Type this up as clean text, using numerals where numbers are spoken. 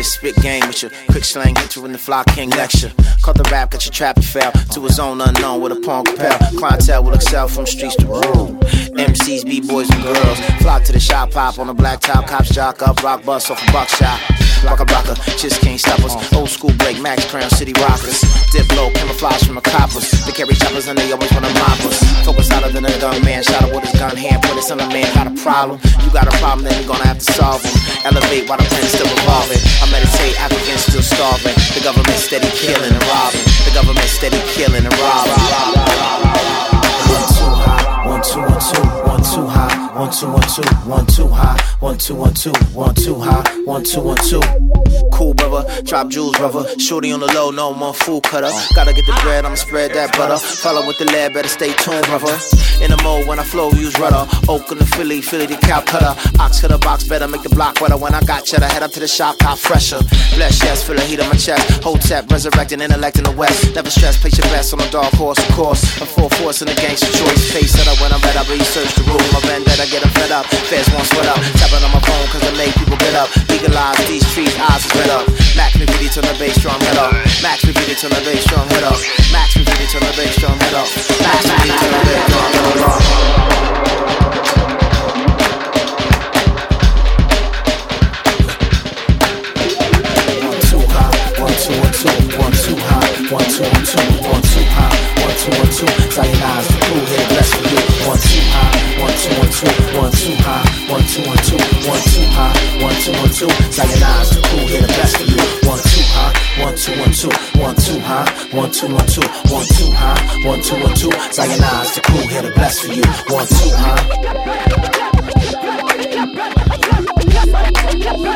Just spit game with your quick slang, hit you in the Fly King lecture. Caught the rap, got your trap, you fell to a zone unknown with a palm compel. Clientele will excel from streets to room. MCs, B-boys, and girls flock to the shop, pop on the black top, cops jock up, rock bust off a buckshot. Blocker, just can't stop us. Old school break, Max Crown, City Rockers. Dip low, camouflage from the coppers. They carry choppers and they always wanna mob us. Focus hotter than a gun man, shot up with his gun hand, put it on a man, got a problem. You got a problem, then you're gonna have to solve them. Elevate while the plan's still revolving. I meditate, Africans still starving. The government steady killing and robbing. The government steady killing and robbing. 1 2 high, 1 2 1 2, 1 2 high, 1 2 1 2, 1 2 high, 1 2 1 2, 1 2 high, 1 2 1 2. Cool brother, drop jewels brother. Shorty on the low, no more fool cutter. Gotta get the bread, I'ma spread that butter. Follow with the lad, better stay tuned brother. In the mode when I flow, use rudder. Oakland to Philly to Calcutta. Ox to the box, better make the block wetter. When I got cheddar, head up to the shop, cop fresher. Bless, yes, feel the heat on my chest. Hold tap, resurrecting, intellect in the west. Never stress, place your best on the dark horse, of course. I'm full force in the gangster choice. Face set up when I'm read up, research the room. My vendetta, get them fed up. Feds won't sweat up. Tapping on my phone, cause I make people get up. Legalize these streets, eyes is red up. Max me really turn the bass drum head up. Max me really turn the bass drum head up. Max me really turn the bass drum head up. Max me really turn the bass drum head up. 1 2 high, 1 2 1 2, 1 2 high, 1 2 1 2. Zionize the crew here, bless for you. 1 2 high, 1 2 1 2, 1 2 high, 1 2 1 2, 1 2 high, 1 2 1 2. Zionize the crew here, bless for you. 1 2 high, 1 2 1 2, 1 2 high, 1 2 1 2, 1 2 high, 1 2 1 2. Zionize the crew here, bless for you. 1 2 high.